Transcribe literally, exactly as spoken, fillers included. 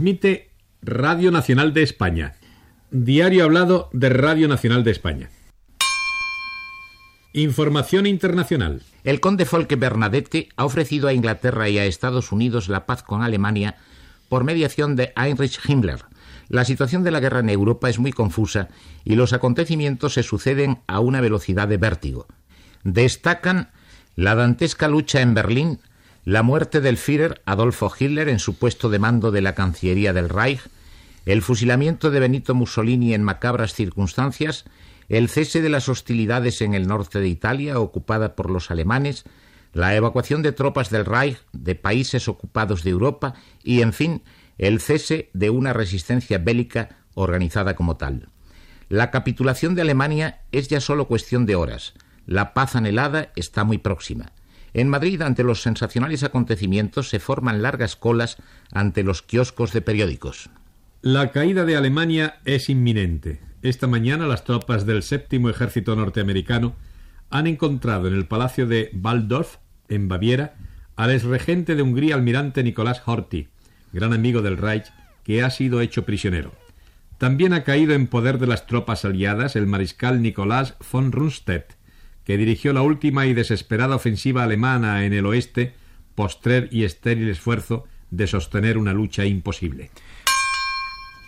Transmite Radio Nacional de España. Diario hablado de Radio Nacional de España. Información internacional. El conde Folke Bernadette ha ofrecido a Inglaterra y a Estados Unidos la paz con Alemania por mediación de Heinrich Himmler. La situación de la guerra en Europa es muy confusa y los acontecimientos se suceden a una velocidad de vértigo. Destacan la dantesca lucha en Berlín, la muerte del Führer Adolfo Hitler en su puesto de mando de la Cancillería del Reich, el fusilamiento de Benito Mussolini en macabras circunstancias, el cese de las hostilidades en el norte de Italia ocupada por los alemanes, la evacuación de tropas del Reich de países ocupados de Europa y, en fin, el cese de una resistencia bélica organizada como tal. La capitulación de Alemania es ya solo cuestión de horas. La paz anhelada está muy próxima. En Madrid, ante los sensacionales acontecimientos, se forman largas colas ante los kioscos de periódicos. La caída de Alemania es inminente. Esta mañana las tropas del séptimo ejército norteamericano han encontrado en el palacio de Waldorf, en Baviera, al exregente de Hungría, almirante Nicolás Horthy, gran amigo del Reich, que ha sido hecho prisionero. También ha caído en poder de las tropas aliadas el mariscal Nicolás von Rundstedt, que dirigió la última y desesperada ofensiva alemana en el oeste, postrer y estéril esfuerzo de sostener una lucha imposible.